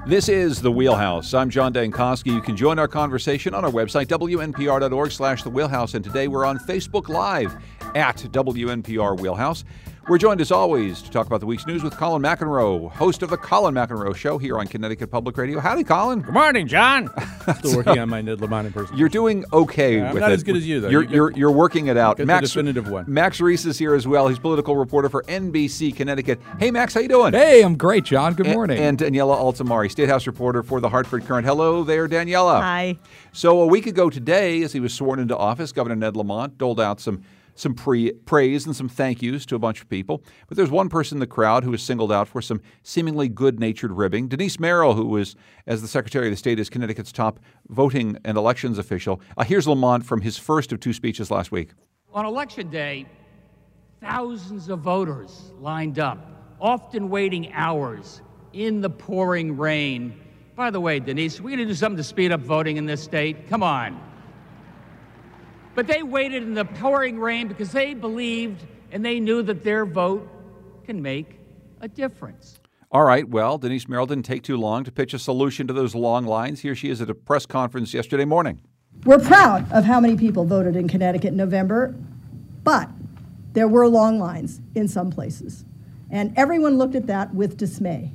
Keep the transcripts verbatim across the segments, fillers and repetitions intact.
This is The Wheelhouse. I'm John Dankosky. You can join our conversation on our website, W N P R dot org slash The Wheelhouse. And today we're on Facebook Live at W N P R Wheelhouse. We're joined, as always, to talk about the week's news with Colin McEnroe, host of The Colin McEnroe Show here on Connecticut Public Radio. Howdy, Colin. Good morning, John. Still working on my Ned Lamont impersonation. You're doing okay yeah, I'm with not it. as good as you, though. You're, you you're, you're working it out. Get Max, the definitive one. Max Reese is here as well. He's political reporter for N B C Connecticut. Hey, Max, how you doing? Hey, I'm great, John. Good morning. And, and Daniela Altamari, State House reporter for the Hartford Courant. Hello there, Daniela. Hi. So a week ago today, as he was sworn into office, Governor Ned Lamont doled out some some pre- praise and some thank yous to a bunch of people. But there's one person in the crowd who was singled out for some seemingly good-natured ribbing. Denise Merrill, who was, as the Secretary of the State, is Connecticut's top voting and elections official. Uh, here's Lamont from his first of two speeches last week. On Election Day, thousands of voters lined up, often waiting hours in the pouring rain. By the way, Denise, we're going to do something to speed up voting in this state. Come on. But they waited in the pouring rain because they believed and they knew that their vote can make a difference. All right, well, Denise Merrill didn't take too long to pitch a solution to those long lines. Here she is at a press conference yesterday morning. We're proud of how many people voted in Connecticut in November, but there were long lines in some places. And everyone looked at that with dismay.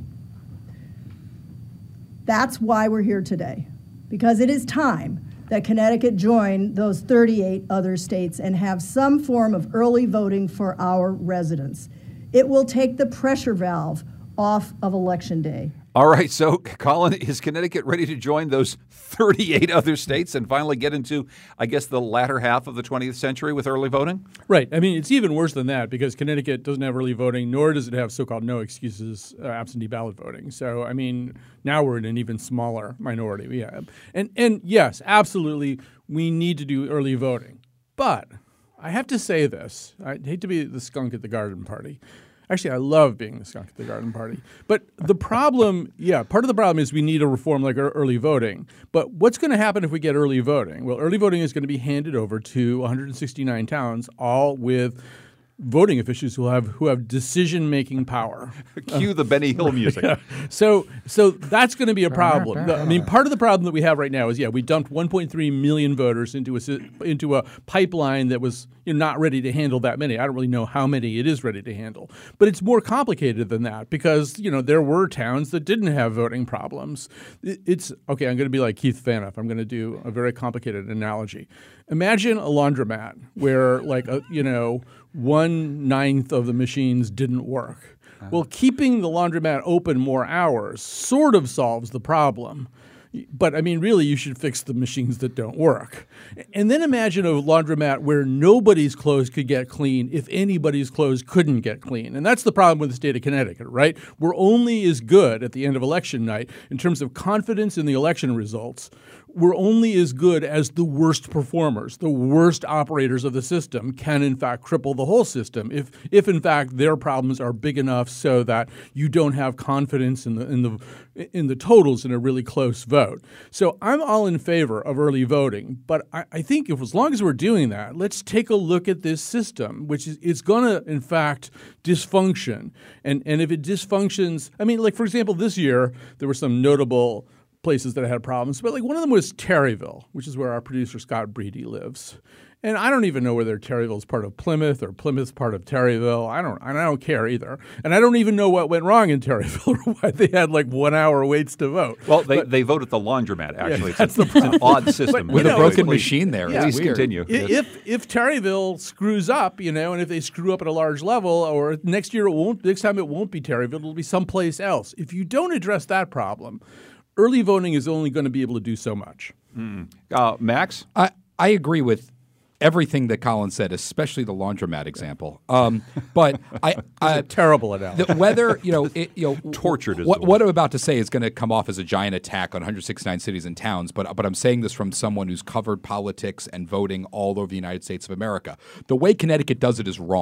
That's why we're here today, because it is time that Connecticut join those thirty-eight other states and have some form of early voting for our residents. It will take the pressure valve off of Election Day. All right, so Colin, is Connecticut ready to join those thirty-eight other states and finally get into, I guess, the latter half of the twentieth century with early voting? Right. I mean, it's even worse than that because Connecticut doesn't have early voting, nor does it have so-called no excuses uh, absentee ballot voting. So, I mean, now we're in an even smaller minority. We have. And, and yes, absolutely, we need to do early voting. But I have to say this. I hate to be the skunk at the garden party. Actually, I love being the skunk at the garden party. But the problem, yeah, part of the problem is we need a reform like early voting. But what's going to happen if we get early voting? Well, early voting is going to be handed over to one hundred sixty-nine towns, all with voting officials who have who have decision-making power. Cue the Benny Hill music. Yeah. So, so that's going to be a problem. The- I mean, part of the problem that we have right now is, yeah, we dumped one point three million voters into a si- into a pipeline that was you know, not ready to handle that many. I don't really know how many it is ready to handle, but it's more complicated than that because you know there were towns that didn't have voting problems. It, it's okay. I'm going to be like Keith Fanoff. I'm going to do a very complicated analogy. Imagine a laundromat where, like, a, you know, one ninth of the machines didn't work. Uh-huh. Well, keeping the laundromat open more hours sort of solves the problem. But, I mean, really, you should fix the machines that don't work. And then imagine a laundromat where nobody's clothes could get clean if anybody's clothes couldn't get clean. And that's the problem with the state of Connecticut, right? We're only as good at the end of election night in terms of confidence in the election results. We're only as good as the worst performers, the worst operators of the system can, in fact, cripple the whole system if, if in fact, their problems are big enough so that you don't have confidence in the in the in the totals in a really close vote. So I'm all in favor of early voting, but I, I think if as long as we're doing that, let's take a look at this system, which is it's going to, in fact, dysfunction. And and if it dysfunctions, I mean, like, for example, this year there were some notable places that had problems, but like one of them was Terryville, which is where our producer Scott Breedy lives. And I don't even know whether Terryville is part of Plymouth or Plymouth's part of Terryville. I don't I don't care either. And I don't even know what went wrong in Terryville or why they had like one hour waits to vote. Well, they, but, they vote at the laundromat, actually. Yeah, that's it's, a, the it's an odd system. With know, a broken please, machine there. Yeah, Please weird. continue. If if Terryville screws up, you know, and if they screw up at a large level, or next year it won't, next time it won't be Terryville, it'll be someplace else. If you don't address that problem, early voting is only going to be able to do so much. Mm. Uh, Max? I, I agree with everything that Colin said, especially the laundromat example. Um, but I, I a terrible analogy. The, whether you know, it, you know, tortured. Is what, the what I'm about to say is going to come off as a giant attack on one hundred sixty-nine cities and towns. But but I'm saying this from someone who's covered politics and voting all over the United States of America. The way Connecticut does it is wrong.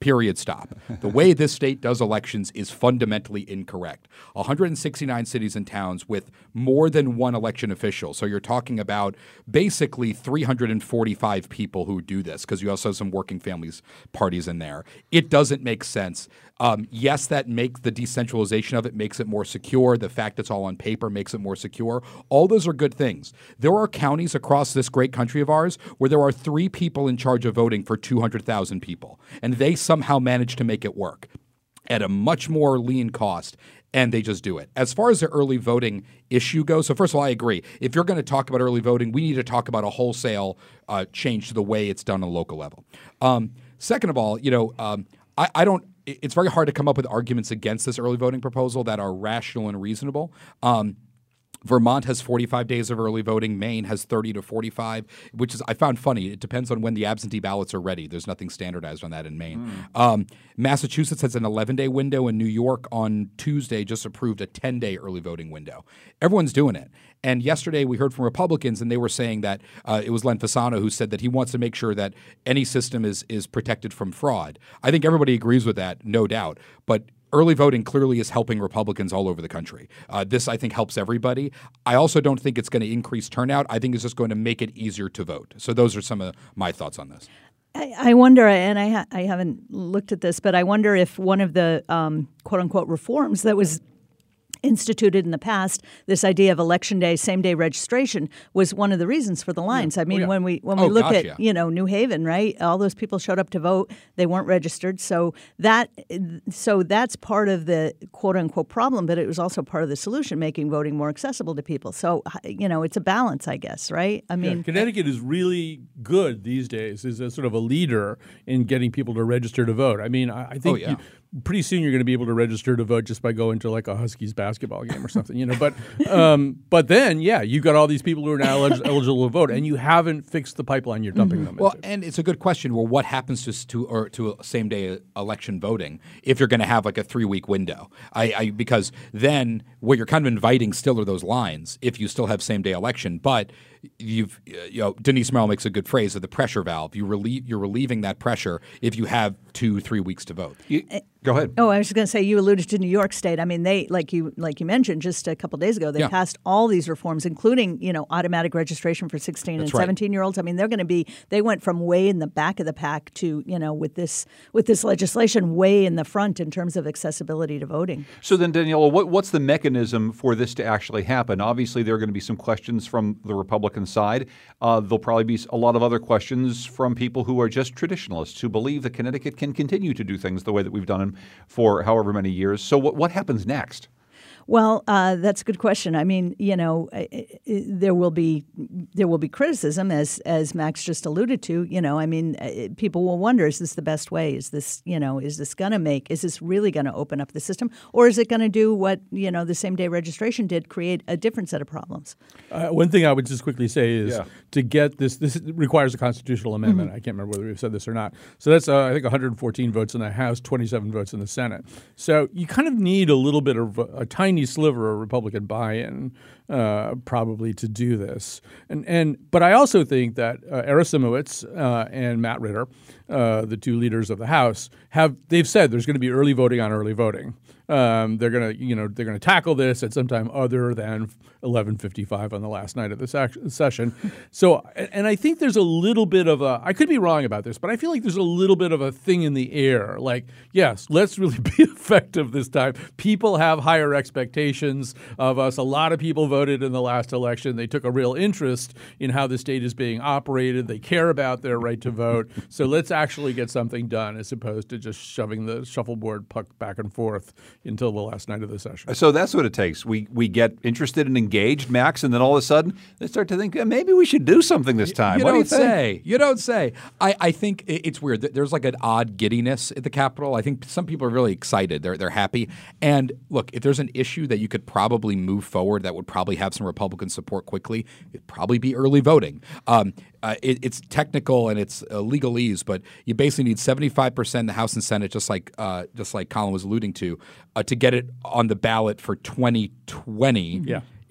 Period. Stop. The way this state does elections is fundamentally incorrect. one hundred sixty-nine cities and towns with more than one election official. So you're talking about basically three hundred forty-five people who do this, because you also have some working families parties in there. It doesn't make sense. Um, yes, that makes the decentralization of it makes it more secure. The fact it's all on paper makes it more secure. All those are good things. There are counties across this great country of ours where there are three people in charge of voting for two hundred thousand people, and they somehow manage to make it work at a much more lean cost, and they just do it. As far as the early voting issue goes, so first of all, I agree. If you're going to talk about early voting, we need to talk about a wholesale uh, change to the way it's done on a local level. Um, second of all, you know, um, I, I don't it's very hard to come up with arguments against this early voting proposal that are rational and reasonable. Um, Vermont has forty-five days of early voting. Maine has thirty to forty-five, which is I found funny. It depends on when the absentee ballots are ready. There's nothing standardized on that in Maine. Mm. Um, Massachusetts has an eleven-day window, and New York on Tuesday just approved a ten-day early voting window. Everyone's doing it. And yesterday we heard from Republicans, and they were saying that uh, it was Len Fasano who said that he wants to make sure that any system is is protected from fraud. I think everybody agrees with that, no doubt. But early voting clearly is helping Republicans all over the country. Uh, this, I think, helps everybody. I also don't think it's going to increase turnout. I think it's just going to make it easier to vote. So those are some of my thoughts on this. I, I wonder, and I, ha- I haven't looked at this, but I wonder if one of the um, quote-unquote reforms that was instituted in the past, this idea of election day, same day registration, was one of the reasons for the lines. Yeah. I mean, oh, yeah. when we when we oh, look gosh, at yeah. you know New Haven, right? All those people showed up to vote; they weren't registered. So that so that's part of the quote unquote problem, but it was also part of the solution, making voting more accessible to people. So you know, it's a balance, I guess, right? I mean, yeah, Connecticut is really good these days. Is a sort of a leader in getting people to register to vote. I mean, I, I think. Oh, yeah. you, Pretty soon, you're going to be able to register to vote just by going to like a Huskies basketball game or something, you know. But, um, but then, yeah, you've got all these people who are now elig- eligible to vote, and you haven't fixed the pipeline you're dumping mm-hmm. them well, into. And it's a good question. Well, what happens to to or to a same day election voting if you're going to have like a three week window? I, I because then what you're kind of inviting still are those lines if you still have same day election, but. You've, you know, Denise Merrill makes a good phrase of the pressure valve. You relieve, you're relieving that pressure if you have two, three weeks to vote. You, go ahead. Oh, I was just going to say, you alluded to New York State. I mean, they, like you, like you mentioned, just a couple days ago, they yeah. passed all these reforms, including, you know, automatic registration for sixteen That's and right. seventeen year olds. I mean, they're going to be. They went from way in the back of the pack to, you know, with this with this legislation, way in the front in terms of accessibility to voting. So then, Daniela, what, what's the mechanism for this to actually happen? Obviously, there are going to be some questions from the Republican side. Uh, there'll probably be a lot of other questions from people who are just traditionalists who believe that Connecticut can continue to do things the way that we've done them for however many years. So what, what happens next? Well, uh, that's a good question. I mean, you know, it, it, there will be there will be criticism, as as Max just alluded to. You know, I mean, it, people will wonder: is this the best way? Is this, you know, is this going to make? Is this really going to open up the system, or is it going to do what you know the same day registration did, create a different set of problems? Uh, one thing I would just quickly say is yeah. to get this. This requires a constitutional amendment. Mm-hmm. I can't remember whether we've said this or not. So that's uh, I think one hundred fourteen votes in the House, twenty-seven votes in the Senate. So you kind of need a little bit of a, a tiny sliver of Republican buy-in uh, probably to do this. And and but I also think that uh, Era Simowitz uh, and Matt Ritter, uh, the two leaders of the House, have they've said there's going to be early voting on early voting. Um, they're going to, you know, they're going to tackle this at some time other than eleven fifty-five on the last night of the sec- session. So, and I think there's a little bit of a, I could be wrong about this, but I feel like there's a little bit of a thing in the air. Like, yes, let's really be effective this time. People have higher expectations of us. A lot of people voted in the last election. They took a real interest in how the state is being operated. They care about their right to vote. So let's actually get something done as opposed to just shoving the shuffleboard puck back and forth until the last night of the session. So that's what it takes. We we get interested and engaged, Max, and then all of a sudden they start to think, eh, maybe we should do something this time. You what don't do you think? say. You don't say. I, I think it's weird. There's like an odd giddiness at the Capitol. I think some people are really excited. They're they're happy. And look, if there's an issue that you could probably move forward that would probably have some Republican support quickly, it'd probably be early voting. Um, uh, it, it's technical and it's uh, legalese, but you basically need seventy-five percent in the House and Senate, just like uh, just like Colin was alluding to, uh, to get it on the ballot for twenty twenty. Yeah.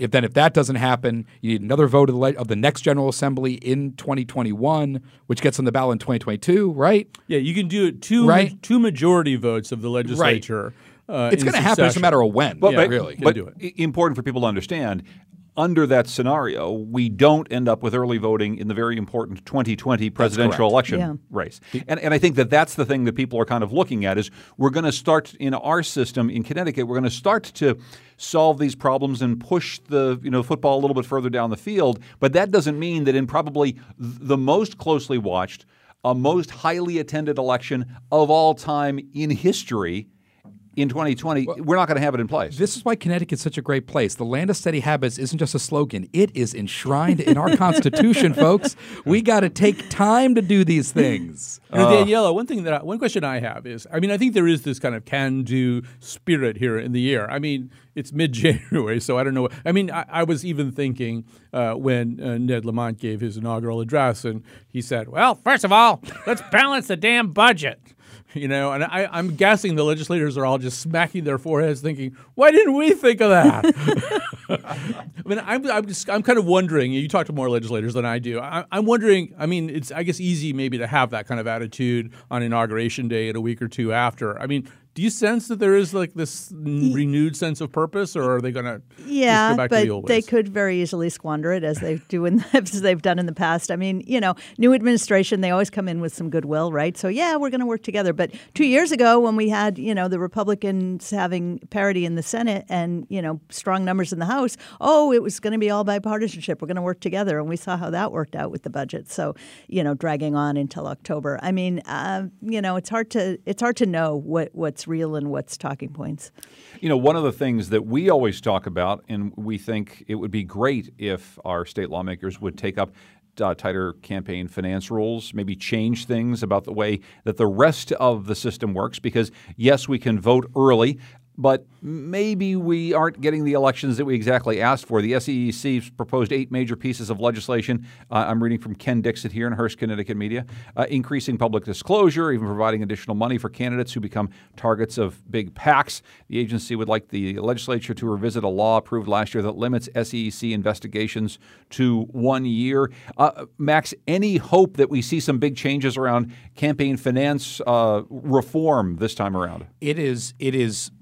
If then if that doesn't happen, you need another vote of the, le- of the next General Assembly in twenty twenty-one, which gets on the ballot in twenty twenty-two, right? Yeah, you can do it two Right. two majority votes of the legislature. Uh, It's in going to happen. It's a succession. matter of when, But, but, really. can but do it. i- important for people to understand, under that scenario, we don't end up with early voting in the very important twenty twenty presidential correct. election Yeah. race. And, and I think that that's the thing that people are kind of looking at is we're going to start in our system in Connecticut, we're going to start to solve these problems and push the you know football a little bit further down the field. But that doesn't mean that in probably the most closely watched, a most highly attended election of all time in history in twenty twenty, we're not going to have it in place. This is why Connecticut's such a great place. The land of steady habits isn't just a slogan. It is enshrined in our Constitution, folks. We got to take time to do these things. You know, Daniela, one thing that I, one question I have is, I mean, I think there is this kind of can-do spirit here in the air. I mean, it's mid-January, so I don't know. I mean, I, I was even thinking uh, when uh, Ned Lamont gave his inaugural address, and he said, "Well, first of all, let's balance the damn budget." You know, and I, I'm guessing the legislators are all just smacking their foreheads, thinking, "Why didn't we think of that?" I mean, I'm, I'm just, I'm kind of wondering. You talk to more legislators than I do. I, I'm wondering. I mean, it's, I guess, easy maybe to have that kind of attitude on Inauguration Day and a week or two after. I mean, do you sense that there is like this n- renewed sense of purpose, or are they going to Yeah, just go back to but the old they ways? could very easily squander it as they do in as they've done in the past. I mean, you know, new administration, they always come in with some goodwill, right? So yeah, we're going to work together. But two years ago, when we had you know the Republicans having parity in the Senate and you know strong numbers in the House, oh, it was going to be all bipartisanship. We're going to work together, and we saw how that worked out with the budget. So you know, dragging on until October. I mean, uh, you know, it's hard to it's hard to know what what's real and what's talking points. You know, one of the things that we always talk about, and we think it would be great if our state lawmakers would take up uh, tighter campaign finance rules, maybe change things about the way that the rest of the system works, because yes, we can vote early, but maybe we aren't getting the elections that we exactly asked for. The S E E C's proposed eight major pieces of legislation. Uh, I'm reading from Ken Dixit here in Hearst, Connecticut Media, uh, increasing public disclosure, even providing additional money for candidates who become targets of big PACs. The agency would like the legislature to revisit a law approved last year that limits S E E C investigations to one year. Uh, Max, any hope that we see some big changes around campaign finance uh, reform this time around? It is. It is.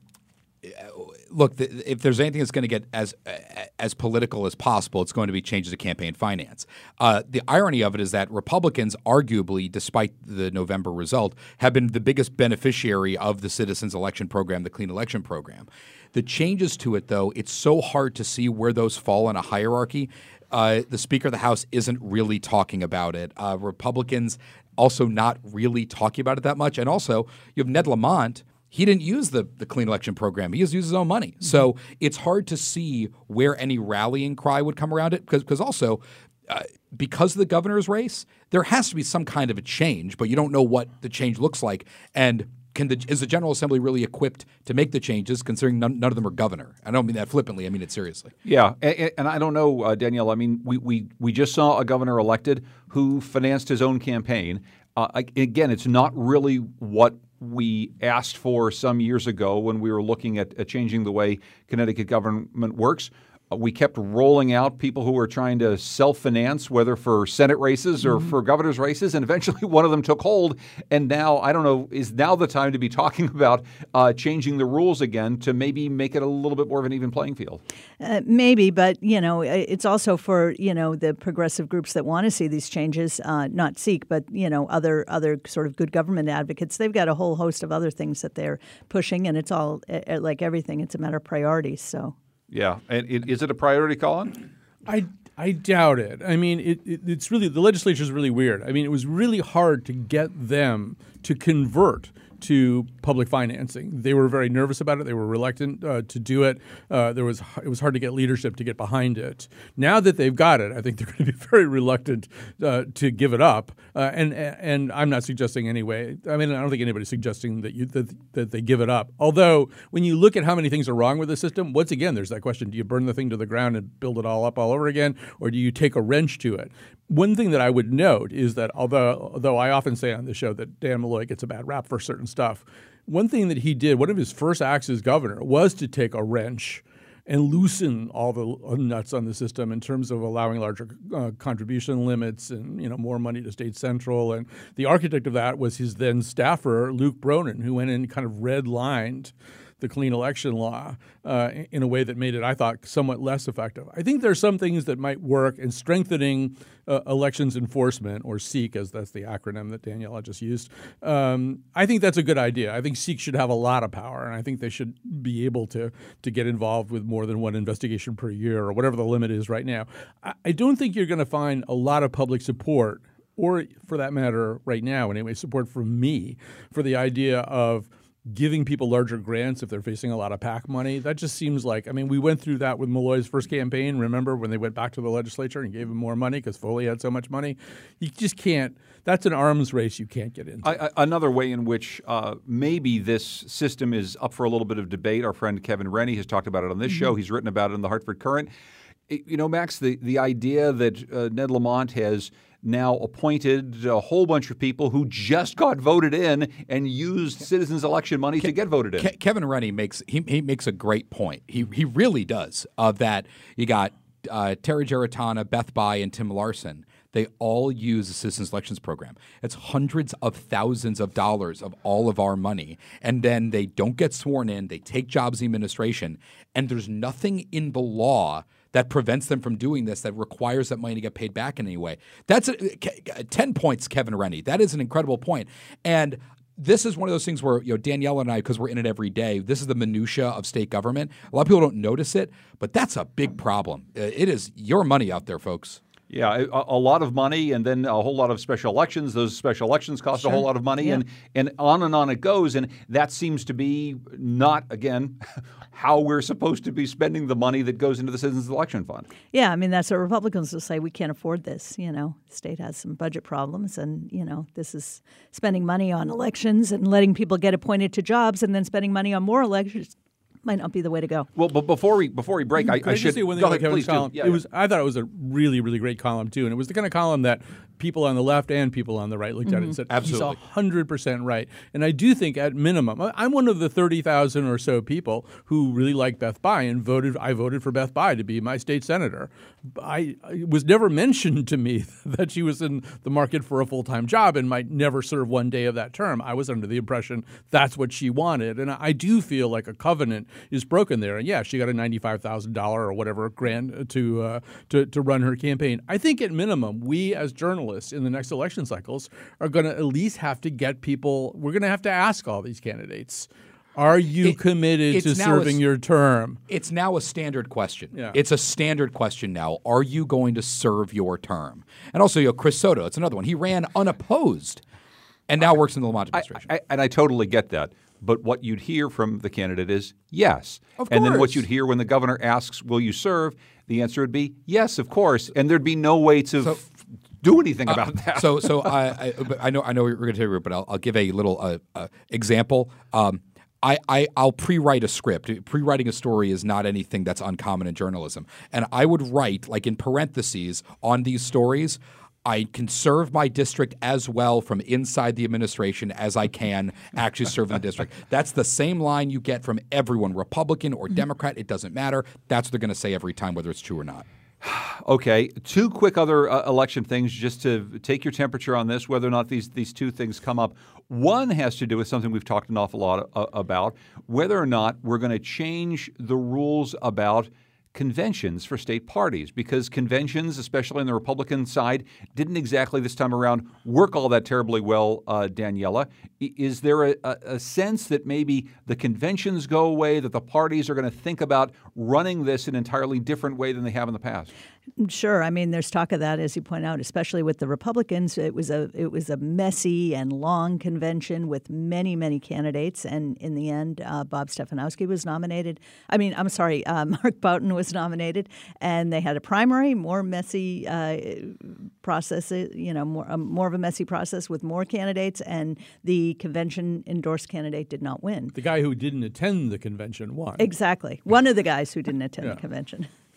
Look, the, if there's anything that's going to get as as political as possible, it's going to be changes to campaign finance. Uh, the irony of it is that Republicans, arguably, despite the November result, have been the biggest beneficiary of the Citizens Election Program, the Clean Election Program. The changes to it, though, it's so hard to see where those fall in a hierarchy. Uh, the Speaker of the House isn't really talking about it. Uh, Republicans also not really talking about it that much. And also, you have Ned Lamont. He didn't use the, the Clean Election Program. He just used his own money. Mm-hmm. So it's hard to see where any rallying cry would come around it because because also uh, because of the governor's race, there has to be some kind of a change, but you don't know what the change looks like. And can the, is the General Assembly really equipped to make the changes considering none, none of them are governor? I don't mean that flippantly. I mean it seriously. Yeah, and, and I don't know, uh, Danielle. I mean, we, we, we just saw a governor elected who financed his own campaign. Uh, again, it's not really what we asked for some years ago when we were looking at, at changing the way Connecticut government works. Uh, we kept rolling out people who were trying to self-finance, whether for Senate races or mm-hmm. for governor's races, and eventually one of them took hold. And now, I don't know, is now the time to be talking about uh, changing the rules again to maybe make it a little bit more of an even playing field? Uh, maybe, but, you know, it's also for, you know, the progressive groups that want to see these changes, uh, not Seek, but, you know, other other sort of good government advocates. They've got a whole host of other things that they're pushing, and it's all, uh, like everything, it's a matter of priorities, so... Yeah. And it, is it a priority, Colin? I, I doubt it. I mean, it, it, it's really – the legislature is really weird. I mean, it was really hard to get them to convert to public financing. They were very nervous about it. They were reluctant uh, to do it. Uh, there was it was hard to get leadership to get behind it. Now that they've got it, I think they're going to be very reluctant uh, to give it up. Uh, and and I'm not suggesting anyway. I mean, I don't think anybody's suggesting that you that, that they give it up. Although when you look at how many things are wrong with the system, once again, there's that question: do you burn the thing to the ground and build it all up all over again, or do you take a wrench to it? One thing that I would note is that although although I often say on the show that Dan Malloy gets a bad rap for certain stuff, one thing that he did, one of his first acts as governor, was to take a wrench and loosen all the nuts on the system in terms of allowing larger uh, contribution limits and, you know, more money to State Central. And the architect of that was his then staffer, Luke Bronin, who went in and kind of redlined the clean election law uh, in a way that made it, I thought, somewhat less effective. I think there are some things that might work in strengthening uh, elections enforcement, or SEEK, as that's the acronym that Daniela just used. Um, I think that's a good idea. I think SEEK should have a lot of power, and I think they should be able to to get involved with more than one investigation per year, or whatever the limit is right now. I, I don't think you're going to find a lot of public support, or for that matter, right now anyway, support from me for the idea of giving people larger grants if they're facing a lot of PAC money. That just seems like, I mean, we went through that with Malloy's first campaign. Remember when they went back to the legislature and gave him more money because Foley had so much money? You just can't. That's an arms race you can't get into. I, I, another way in which uh, maybe this system is up for a little bit of debate. Our friend Kevin Rennie has talked about it on this mm-hmm. show. He's written about it in the Hartford Courant. It, you know, Max, the, the idea that uh, Ned Lamont has now appointed a whole bunch of people who just got voted in and used citizens' election money Ke- to get voted in. Ke- Kevin Rennie makes he, he makes a great point. He he really does. Of that, you got uh, Terry Geritana, Beth Bayh, and Tim Larson. They all use the Citizens Elections Program. It's hundreds of thousands of dollars of all of our money. And then they don't get sworn in. They take jobs in administration. And there's nothing in the law that prevents them from doing this, that requires that money to get paid back in any way. That's a, ten points, Kevin Rennie. That is an incredible point. And this is one of those things where, you know, Daniela and I, because we're in it every day, this is the minutia of state government. A lot of people don't notice it, but that's a big problem. It is your money out there, folks. Yeah, a, a lot of money, and then a whole lot of special elections. Those special elections cost Sure. a whole lot of money, Yeah. and, and on and on it goes. And that seems to be not, again, how we're supposed to be spending the money that goes into the Citizens Election Fund. Yeah, I mean, that's what Republicans will say. We can't afford this. You know, the state has some budget problems, and, you know, this is spending money on elections and letting people get appointed to jobs and then spending money on more elections might not be the way to go. Well, but before we before we break, I, Can I I should just say one thing go about ahead, Kevin's please do. column? Yeah, it yeah. was I thought it was a really, really great column too, and it was the kind of column that people on the left and people on the right looked at it and said, Absolutely. he's one hundred percent right. And I do think at minimum, I- I'm one of the thirty thousand or so people who really like Beth Bayh and voted. I voted for Beth Bayh to be my state senator. I, it was never mentioned to me that she was in the market for a full-time job and might never serve one day of that term. I was under the impression that's what she wanted. And I do feel like a covenant is broken there. And yeah, she got a ninety-five thousand dollars or whatever grant to, uh, to, to run her campaign. I think at minimum, we as journalists in the next election cycles are going to at least have to get people, we're going to have to ask all these candidates, are you It- committed it's to now serving a- your term? It's now a standard question. Yeah. It's a standard question now. Are you going to serve your term? And also, you know, Chris Soto, it's another one. He ran unopposed and now works in the Lamont I, administration. I, and I totally get that. But what you'd hear from the candidate is yes. Of And then what course. you'd hear when the governor asks, will you serve? The answer would be yes, of course. And there'd be no way to So- f- do anything about that. So, so I, I, but I know, I know we're going to take it, but I'll, I'll give a little uh, uh, example. Um, I, I, I'll pre-write a script. Pre-writing a story is not anything that's uncommon in journalism. And I would write, like in parentheses, on these stories, I can serve my district as well from inside the administration as I can actually serve in the district. That's the same line you get from everyone, Republican or Democrat. It doesn't matter. That's what they're going to say every time, whether it's true or not. Okay, two quick other uh, election things just to take your temperature on this, whether or not these, these two things come up. One has to do with something we've talked an awful lot uh, about, whether or not we're going to change the rules about conventions for state parties, because conventions, especially on the Republican side, didn't exactly this time around work all that terribly well, uh, Daniela. I- Is there a, a, a sense that maybe the conventions go away, that the parties are going to think about running this an entirely different way than they have in the past? Sure. I mean, there's talk of that, as you point out, especially with the Republicans. It was a it was a messy and long convention with many, many candidates. And in the end, uh, Bob Stefanowski was nominated. I mean, I'm sorry, uh, Mark Boughton was nominated. And they had a primary, more messy uh, process, you know, more, um, more of a messy process with more candidates. And the convention endorsed candidate did not win. The guy who didn't attend the convention won. Exactly. One of the guys who didn't attend Yeah. the convention.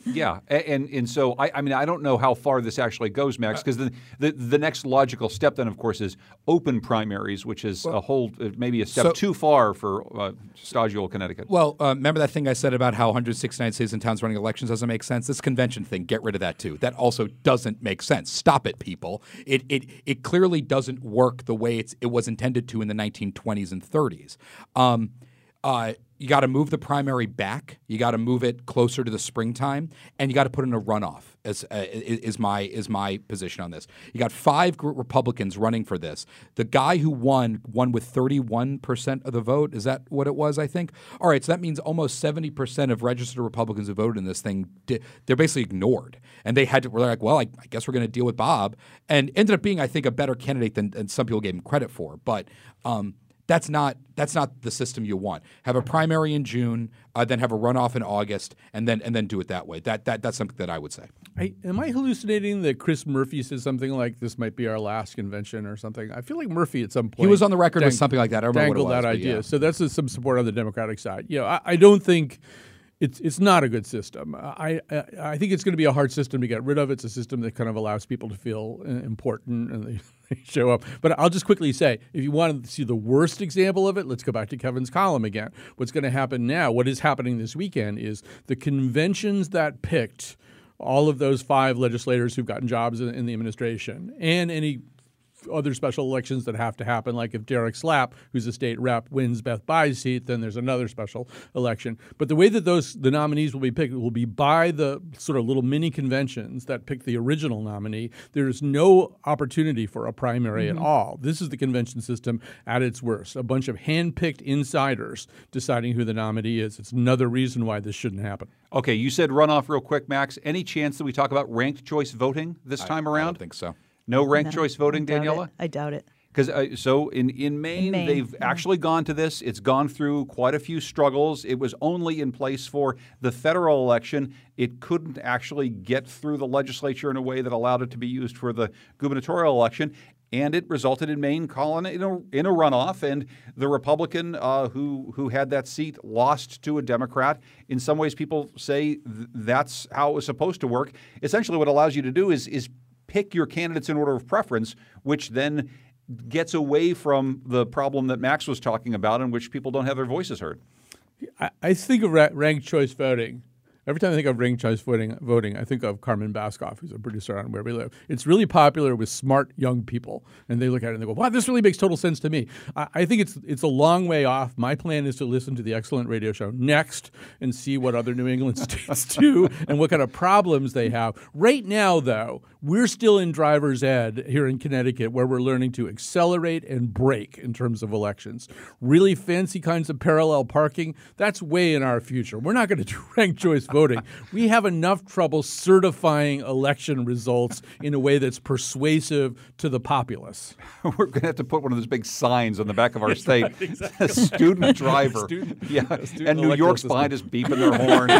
Yeah, and and so I, I mean I don't know how far this actually goes, Max, because the, the the next logical step then, of course, is open primaries, which is well, a whole maybe a step so, too far for uh, Stagiola, Connecticut. Well, uh, remember that thing I said about how one hundred sixty-nine cities and towns running elections doesn't make sense? This convention thing, get rid of that too. That also doesn't make sense. Stop it, people. It it it clearly doesn't work the way it's it was intended to in the nineteen twenties and thirties. Um, uh, You got to move the primary back. You got to move it closer to the springtime, and you got to put in a runoff. As uh, is my is my position on this. You got five Republicans running for this. The guy who won won with thirty-one percent of the vote. Is that what it was? I think. All right, so that means almost seventy percent of registered Republicans who voted in this thing, they're basically ignored, and they had to. Were like, well, I, I guess we're going to deal with Bob, and ended up being, I think, a better candidate than, than some people gave him credit for, but. Um, That's not that's not the system you want. Have a primary in June, uh, then have a runoff in August, and then and then do it that way. That that that's something that I would say. I, am I hallucinating that Chris Murphy says something like this might be our last convention or something? I feel like Murphy at some point he was on the record dang, with something like that. I don't remember what it was, that idea. Yeah. So that's a, some support on the Democratic side. You know, I, I don't think. It's it's not a good system. I, I I think it's going to be a hard system to get rid of. It's a system that kind of allows people to feel important and they, they show up. But I'll just quickly say, if you want to see the worst example of it, let's go back to Kevin's column again. What's going to happen now, what is happening this weekend is the conventions that picked all of those five legislators who've gotten jobs in, in the administration and any other special elections that have to happen, like if Derek Slapp, who's a state rep, wins Beth Bai's seat, then there's another special election. But the way that those the nominees will be picked will be by the sort of little mini conventions that pick the original nominee. There's no opportunity for a primary mm-hmm. at all. This is the convention system at its worst. A bunch of hand-picked insiders deciding who the nominee is. It's another reason why this shouldn't happen. Okay, you said runoff real quick, Max. Any chance that we talk about ranked choice voting this time I, around? I don't think so. No ranked no, choice voting, I Daniela? It. I doubt it. Because uh, so in, in Maine, in Maine they've yeah. actually gone to this. It's gone through quite a few struggles. It was only in place for the federal election. It couldn't actually get through the legislature in a way that allowed it to be used for the gubernatorial election. And it resulted in Maine calling it in a, in a runoff. And the Republican uh, who who had that seat lost to a Democrat. In some ways, people say th- that's how it was supposed to work. Essentially, what it allows you to do is is pick your candidates in order of preference, which then gets away from the problem that Max was talking about, in which people don't have their voices heard. I, I think of ra- ranked choice voting. Every time I think of ranked choice voting, voting, I think of Carmen Baskoff, who's a producer on Where We Live. It's really popular with smart young people, and they look at it and they go, wow, this really makes total sense to me. I, I think it's it's a long way off. My plan is to listen to the excellent radio show Next and see what other New England states do and what kind of problems they have. Right now, though, we're still in driver's ed here in Connecticut, where we're learning to accelerate and brake in terms of elections. Really fancy kinds of parallel parking, that's way in our future. We're not going to do ranked choice voting. We have enough trouble certifying election results in a way that's persuasive to the populace. We're going to have to put one of those big signs on the back of our state. Exactly. Student driver. Student, yeah. Student and New York's system. Behind us beeping their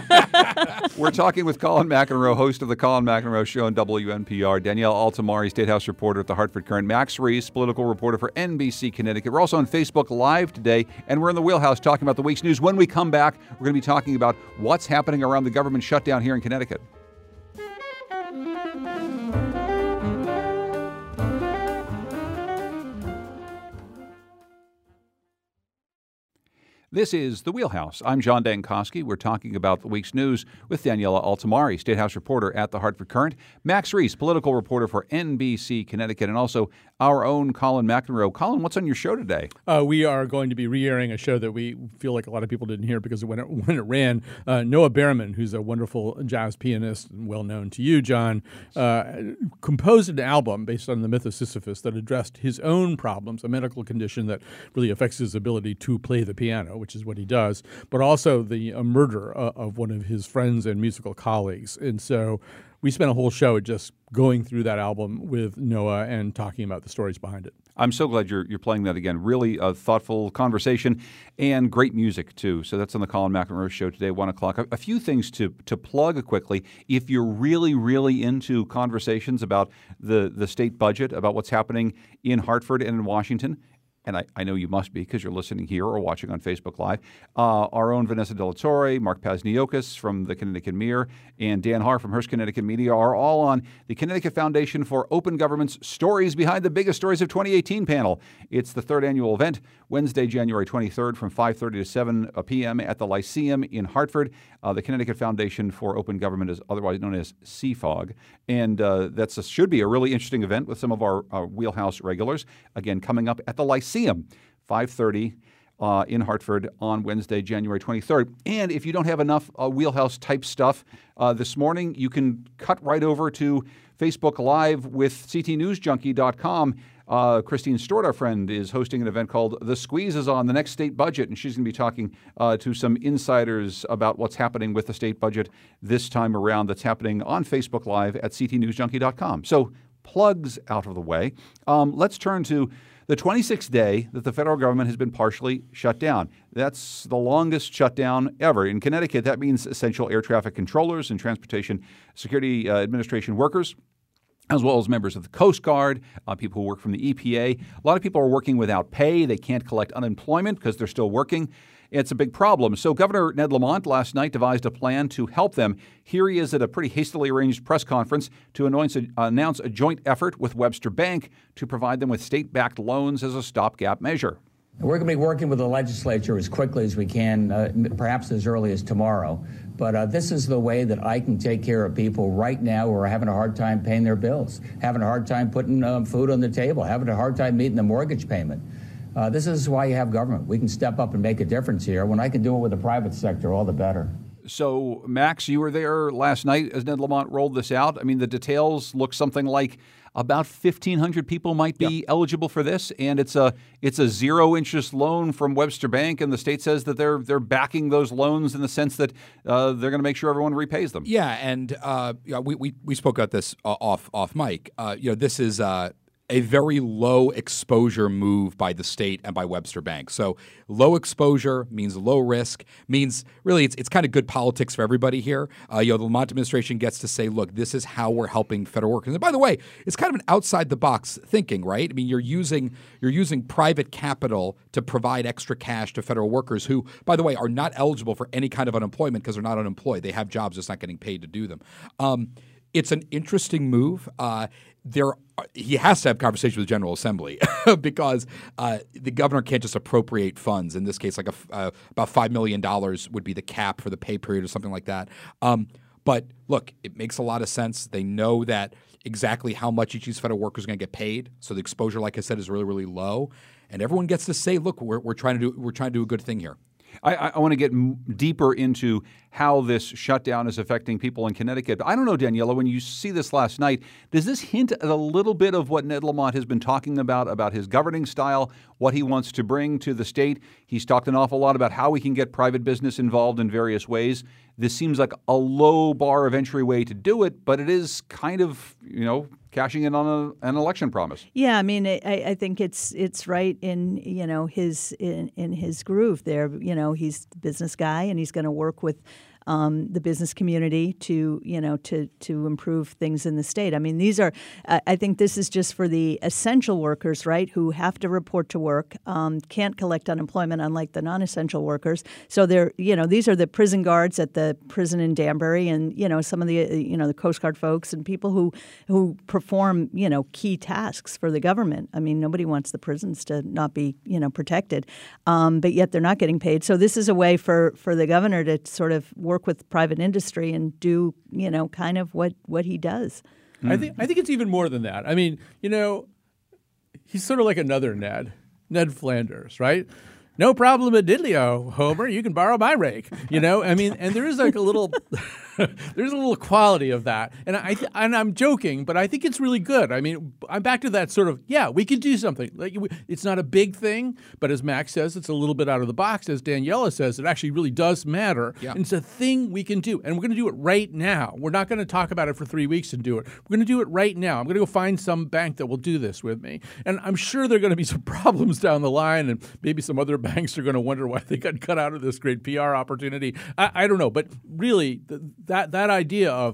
horn. We're talking with Colin McEnroe, host of the Colin McEnroe Show on W N P R. Danielle Altamari, State House reporter at the Hartford Courant. Max Reese, political reporter for N B C Connecticut. We're also on Facebook Live today, and we're in the wheelhouse talking about the week's news. When we come back, we're going to be talking about what's happening around the government shutdown here in Connecticut. This is The Wheelhouse. I'm John Dankosky. We're talking about the week's news with Daniela Altamari, State House reporter at the Hartford Courant, Max Reese, political reporter for N B C Connecticut, and also our own Colin McEnroe. Colin, what's on your show today? Uh, we are going to be re-airing a show that we feel like a lot of people didn't hear because when it, when it ran, uh, Noah Behrman, who's a wonderful jazz pianist and well-known to you, John, uh, composed an album based on the myth of Sisyphus that addressed his own problems, a medical condition that really affects his ability to play the piano, which is what he does, but also the uh, murder uh, of one of his friends and musical colleagues. And so we spent a whole show just going through that album with Noah and talking about the stories behind it. I'm so glad you're you're playing that again. Really a thoughtful conversation and great music, too. So that's on the Colin McEnroe Show today, one o'clock. A, a few things to to plug quickly. If you're really, really into conversations about the, the state budget, about what's happening in Hartford and in Washington, and I, I know you must be because you're listening here or watching on Facebook Live, uh, our own Vanessa De La Torre, Mark Pazniokis from the Connecticut Mirror, and Dan Haar from Hearst Connecticut Media are all on the Connecticut Foundation for Open Government's Stories Behind the Biggest Stories of twenty eighteen panel. It's the third annual event, Wednesday, January twenty-third from five thirty to seven p.m. at the Lyceum in Hartford. Uh, the Connecticut Foundation for Open Government is otherwise known as C F O G, and uh, that should be a really interesting event with some of our uh, Wheelhouse regulars. Again, coming up at the Lyceum, five thirty uh, in Hartford on Wednesday, January twenty-third. And if you don't have enough uh, Wheelhouse-type stuff uh, this morning, you can cut right over to Facebook Live with C T News Junkie dot com. Uh, Christine Stewart, our friend, is hosting an event called The Squeeze is on the next state budget, and she's going to be talking uh, to some insiders about what's happening with the state budget this time around. That's happening on Facebook Live at C T News Junkie dot com. So plugs out of the way. Um, let's turn to the twenty-sixth day that the federal government has been partially shut down. That's the longest shutdown ever. In Connecticut, that means essential air traffic controllers and Transportation Security uh, Administration workers, as well as members of the Coast Guard, uh, people who work from the E P A. A lot of people are working without pay. They can't collect unemployment because they're still working. It's a big problem. So Governor Ned Lamont last night devised a plan to help them. Here he is at a pretty hastily arranged press conference to announce a, announce a joint effort with Webster Bank to provide them with state-backed loans as a stopgap measure. We're going to be working with the legislature as quickly as we can, uh, perhaps as early as tomorrow. But uh, this is the way that I can take care of people right now who are having a hard time paying their bills, having a hard time putting um, food on the table, having a hard time meeting the mortgage payment. Uh, this is why you have government. We can step up and make a difference here. When I can do it with the private sector, all the better. So, Max, you were there last night as Ned Lamont rolled this out. I mean, the details look something like about fifteen hundred people might be yep. eligible for this, and it's a it's a zero interest loan from Webster Bank, and the state says that they're they're backing those loans in the sense that uh, they're going to make sure everyone repays them. Yeah, and uh, yeah, we, we we spoke about this off off mic. Uh, you know, this is. Uh, a very low exposure move by the state and by Webster Bank. So low exposure means low risk, means really it's it's kind of good politics for everybody here. Uh, you know, the Lamont administration gets to say, look, this is how we're helping federal workers. And by the way, it's kind of an outside the box thinking, right? I mean, you're using you're using private capital to provide extra cash to federal workers who, by the way, are not eligible for any kind of unemployment because they're not unemployed. They have jobs, just not getting paid to do them. Um, it's an interesting move. Uh, there, he has to have conversation with the General Assembly because uh, the governor can't just appropriate funds. In this case, like a, uh, about five million dollars would be the cap for the pay period or something like that. Um, but look, it makes a lot of sense. They know that exactly how much each of these federal workers are going to get paid. So the exposure, like I said, is really, really low. And everyone gets to say, look, we're, we're trying to do we're trying to do a good thing here. I, I want to get m- deeper into how this shutdown is affecting people in Connecticut. I don't know, Daniela, when you see this last night, does this hint at a little bit of what Ned Lamont has been talking about, about his governing style, what he wants to bring to the state? He's talked an awful lot about how we can get private business involved in various ways. This seems like a low bar of entry way to do it, but it is kind of, you know, cashing in on a, an election promise. Yeah, I mean, I, I think it's it's right in you know his in, in his groove there. You know, he's the business guy, and he's going to work with um, the business community to you know to to improve things in the state. I mean, these are uh, I think this is just for the essential workers, right, who have to report to work, um, can't collect unemployment, unlike the non-essential workers. So they're you know these are the prison guards at the prison in Danbury, and you know some of the uh, you know the Coast Guard folks and people who who perform you know key tasks for the government. I mean, nobody wants the prisons to not be you know protected, um, but yet they're not getting paid. So this is a way for for the governor to sort of work with private industry and do, you know, kind of what, what he does. I think I think it's even more than that. I mean, you know, he's sort of like another Ned, Ned Flanders, right? No problem at Diddley-o, Homer. You can borrow my rake. You know, I mean, and there is like a little, there's a little quality of that. And I th- and I'm joking, but I think it's really good. I mean, I'm back to that sort of, yeah, we could do something. Like it's not a big thing, but as Max says, it's a little bit out of the box. As Daniela says, it actually really does matter. Yeah. And it's a thing we can do, and we're going to do it right now. We're not going to talk about it for three weeks and do it. We're going to do it right now. I'm going to go find some bank that will do this with me, and I'm sure there are going to be some problems down the line, and maybe some other banks are going to wonder why they got cut out of this great P R opportunity. I, I don't know, but really, th- that that idea of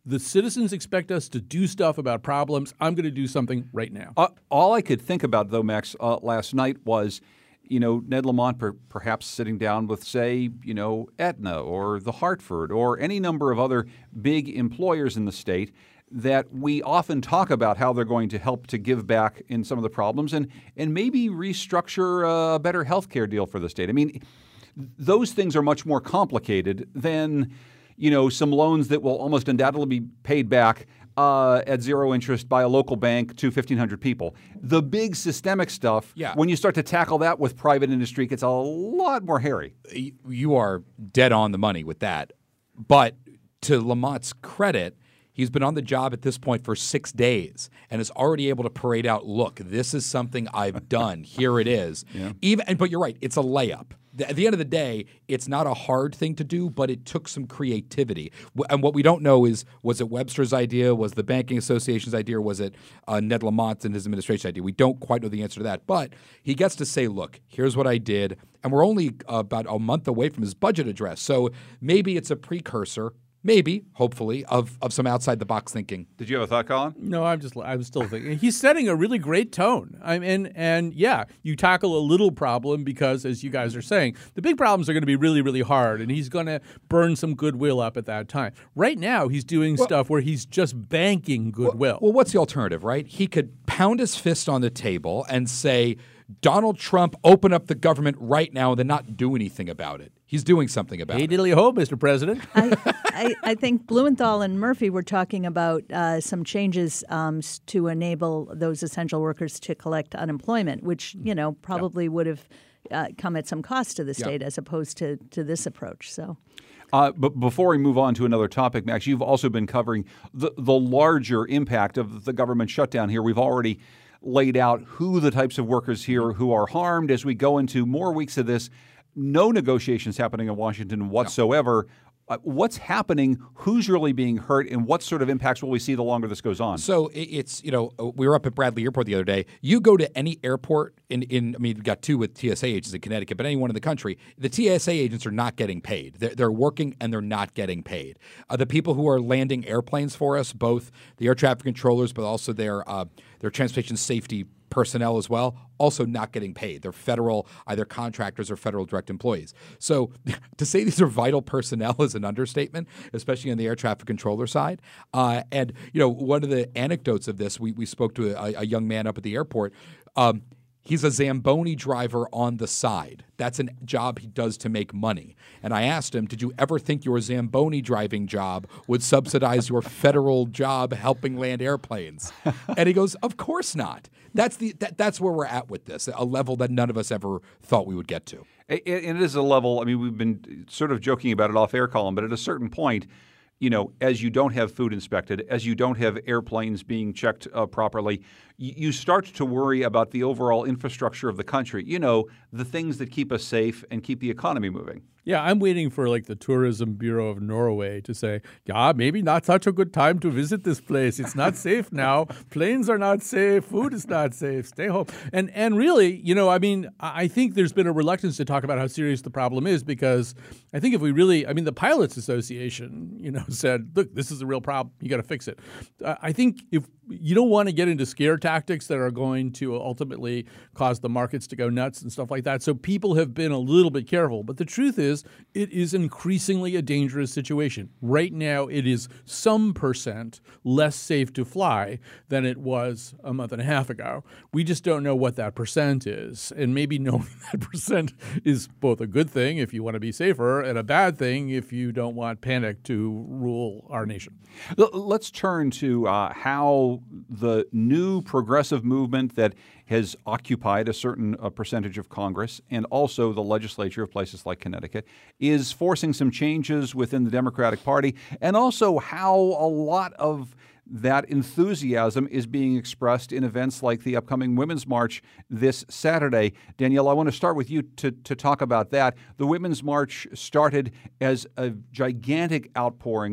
the citizens expect us to do stuff about problems. I'm going to do something right now. Uh, all I could think about, though, Max, uh, last night was, you know, Ned Lamont per- perhaps sitting down with, say, you know, Aetna or the Hartford or any number of other big employers in the state that we often talk about how they're going to help to give back in some of the problems and, and maybe restructure a better health care deal for the state. I mean, those things are much more complicated than, you know, some loans that will almost undoubtedly be paid back uh, at zero interest by a local bank to fifteen hundred people. The big systemic stuff, yeah. when you start to tackle that with private industry, it gets a lot more hairy. You are dead on the money with that. But to Lamont's credit, he's been on the job at this point for six days and is already able to parade out, look, this is something I've done. Here it is. Yeah. Even, but you're right, it's a layup. At the end of the day, it's not a hard thing to do, but it took some creativity. And what we don't know is, was it Webster's idea, was the Banking Association's idea, or was it uh, Ned Lamont and his administration's idea? We don't quite know the answer to that. But he gets to say, look, here's what I did. And we're only uh, about a month away from his budget address. So maybe it's a precursor. Maybe, hopefully, of, of some outside-the-box thinking. Did you have a thought, Colin? No, I'm just I'm still thinking. He's setting a really great tone. I mean, and yeah, you tackle a little problem because, as you guys are saying, the big problems are going to be really, really hard, and he's going to burn some goodwill up at that time. Right now, he's doing well, stuff where he's just banking goodwill. Well, well, what's the alternative, right? He could pound his fist on the table and say, Donald Trump, open up the government right now, and then not do anything about it. He's doing something about hey, it. Hey, diddly ho, Mister President. I, I, I think Blumenthal and Murphy were talking about uh, some changes um, to enable those essential workers to collect unemployment, which, you know, probably yeah. would have uh, come at some cost to the state yeah. as opposed to, to this approach. So. Uh, but before we move on to another topic, Max, you've also been covering the, the larger impact of the government shutdown here. We've already laid out who the types of workers here who are harmed. As we go into more weeks of this, no negotiations happening in Washington whatsoever. Uh, what's happening? Who's really being hurt? And what sort of impacts will we see the longer this goes on? So it's, you know, we were up at Bradley Airport the other day. You go to any airport in, in I mean, we've got two with T S A agents in Connecticut, but anyone in the country, the T S A agents are not getting paid. They're, they're working and they're not getting paid. Uh, the people who are landing airplanes for us, both the air traffic controllers, but also their uh, their transportation safety personnel as well, also not getting paid. They're federal, either contractors or federal direct employees. So to say these are vital personnel is an understatement, especially on the air traffic controller side. Uh, and, you know, one of the anecdotes of this, we, we spoke to a, a young man up at the airport. Um, He's a Zamboni driver on the side. That's a job he does to make money. And I asked him, did you ever think your Zamboni driving job would subsidize your federal job helping land airplanes? And he goes, of course not. That's the that, that's where we're at with this, a level that none of us ever thought we would get to. It, it is a level, I mean, we've been sort of joking about it off air, Colin, but at a certain point, you know, as you don't have food inspected, as you don't have airplanes being checked uh, properly, you, you start to worry about the overall infrastructure of the country. You know, the things that keep us safe and keep the economy moving. Yeah, I'm waiting for like the Tourism Bureau of Norway to say, yeah, maybe not such a good time to visit this place. It's not safe now. Planes are not safe. Food is not safe. Stay home. And and really, you know, I mean, I think there's been a reluctance to talk about how serious the problem is because I think if we really, I mean, the Pilots Association, you know, said, look, this is a real problem. You got to fix it. Uh, I think if you don't want to get into scare tactics that are going to ultimately cause the markets to go nuts and stuff like that. So people have been a little bit careful. But the truth is, it is increasingly a dangerous situation. Right now, it is some percent less safe to fly than it was a month and a half ago. We just don't know what that percent is. And maybe knowing that percent is both a good thing if you want to be safer and a bad thing if you don't want panic to rule our nation. Let's turn to uh, how the new progressive movement that has occupied a certain uh, percentage of Congress and also the legislature of places like Connecticut is forcing some changes within the Democratic Party, and also how a lot of that enthusiasm is being expressed in events like the upcoming Women's March this Saturday. Danielle, I want to start with you to, to talk about that. The Women's March started as a gigantic outpouring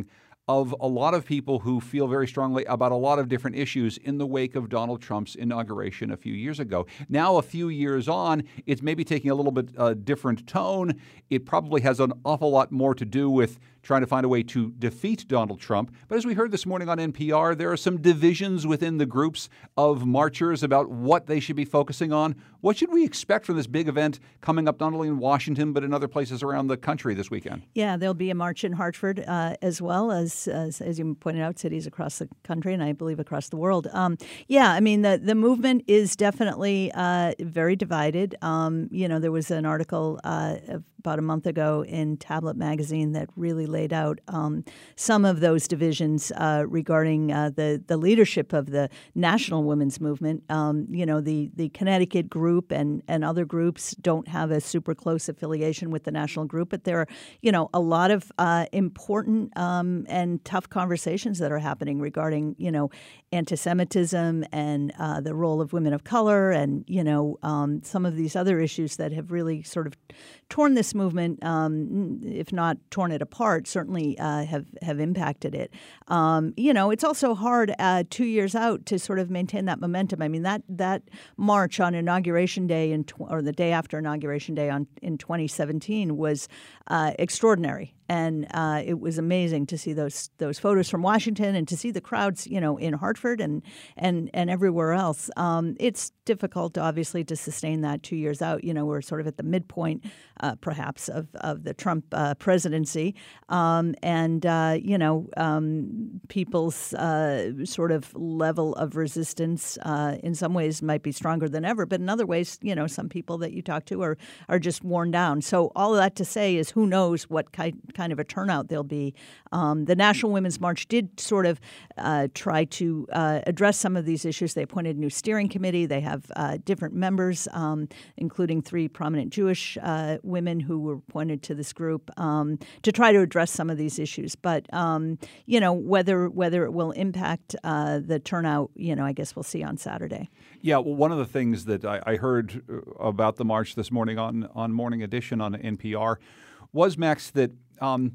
of a lot of people who feel very strongly about a lot of different issues in the wake of Donald Trump's inauguration a few years ago. Now, a few years on, it's maybe taking a little bit uh, different tone. It probably has an awful lot more to do with trying to find a way to defeat Donald Trump. But as we heard this morning on N P R, there are some divisions within the groups of marchers about what they should be focusing on. What should we expect from this big event coming up not only in Washington but in other places around the country this weekend? Yeah, there'll be a march in Hartford uh, as well as, as, as you pointed out, cities across the country and I believe across the world. Um, yeah, I mean, the, the movement is definitely uh, very divided. Um, you know, there was an article uh, about a month ago in Tablet magazine that really laid out um, some of those divisions uh, regarding uh, the the leadership of the national women's movement. Um, you know, the the Connecticut group and and other groups don't have a super close affiliation with the national group, but there are you know a lot of uh, important um, and tough conversations that are happening regarding you know anti-Semitism and uh, the role of women of color and you know um, some of these other issues that have really sort of torn this movement, um, if not torn it apart, certainly uh, have have impacted it. Um, you know, it's also hard uh, two years out to sort of maintain that momentum. I mean, that that march on Inauguration Day in tw- or the day after Inauguration Day on in twenty seventeen was uh, extraordinary. And uh, it was amazing to see those those photos from Washington and to see the crowds, you know, in Hartford and and and everywhere else. Um, it's difficult, obviously, to sustain that two years out. You know, we're sort of at the midpoint, uh, perhaps, of of the Trump uh, presidency, um, and uh, you know, um, people's uh, sort of level of resistance, uh, in some ways, might be stronger than ever. But in other ways, you know, some people that you talk to are are just worn down. So all of that to say is, who knows what kind. kind of a turnout there'll be. Um, the National Women's March did sort of uh, try to uh, address some of these issues. They appointed a new steering committee. They have uh, different members, um, including three prominent Jewish uh, women who were appointed to this group um, to try to address some of these issues. But, um, you know, whether whether it will impact uh, the turnout, you know, I guess we'll see on Saturday. Yeah, well, one of the things that I, I heard about the march this morning on, on Morning Edition on N P R was, Max, that Um,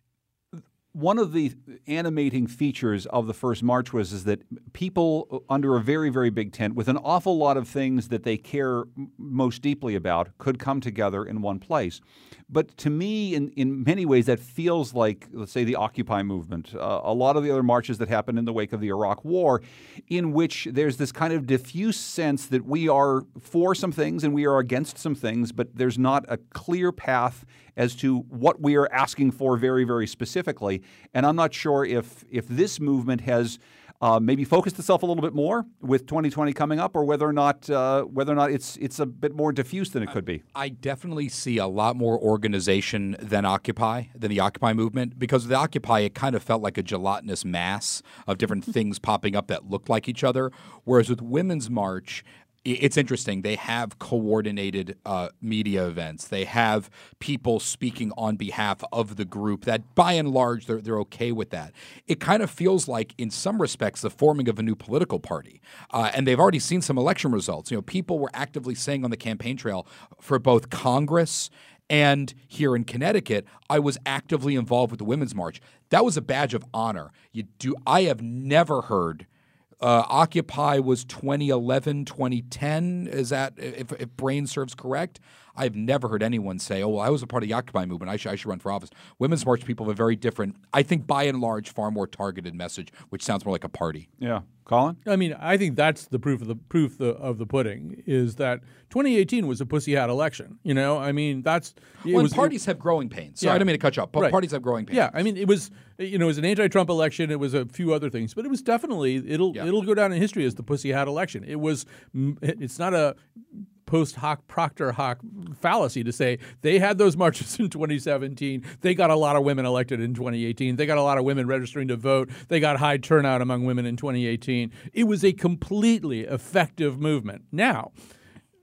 one of the animating features of the first march was is that people under a very, very big tent with an awful lot of things that they care most deeply about could come together in one place. But to me, in, in many ways, that feels like, let's say, the Occupy movement, uh, a lot of the other marches that happened in the wake of the Iraq War, in which there's this kind of diffuse sense that we are for some things and we are against some things, but there's not a clear path as to what we are asking for very, very specifically. And I'm not sure if if this movement has uh, maybe focused itself a little bit more with twenty twenty coming up, or whether or not uh, whether or not it's it's a bit more diffuse than it could be. I definitely see a lot more organization than Occupy, than the Occupy movement, because with the Occupy, it kind of felt like a gelatinous mass of different things popping up that looked like each other, whereas with Women's March, it's interesting. They have coordinated uh, media events. They have people speaking on behalf of the group that, by and large, they're, they're okay with that. It kind of feels like, in some respects, the forming of a new political party. Uh, and they've already seen some election results. You know, people were actively saying on the campaign trail for both Congress and here in Connecticut, I was actively involved with the Women's March. That was a badge of honor. You do. I have never heard Uh, Occupy was twenty eleven, twenty ten. Is that, if, if brain serves correct? I've never heard anyone say, oh, well, I was a part of the Occupy movement. I should, I should run for office. Women's March people have a very different, I think by and large, far more targeted message, which sounds more like a party. Yeah. Colin? I mean, I think that's the proof of the proof the, of the pudding is that twenty eighteen was a pussy hat election. You know, I mean, that's it well, was, parties it, have growing pains. So yeah. I don't mean to cut you off, but right. parties have growing pains. Yeah, I mean, it was you know, it was an anti-Trump election. It was a few other things, but it was definitely it'll yeah. it'll go down in history as the pussy hat election. It was it's not a post hoc Proctor hoc fallacy to say they had those marches in twenty seventeen. They got a lot of women elected in twenty eighteen. They got a lot of women registering to vote. They got high turnout among women in twenty eighteen. It was a completely effective movement. Now,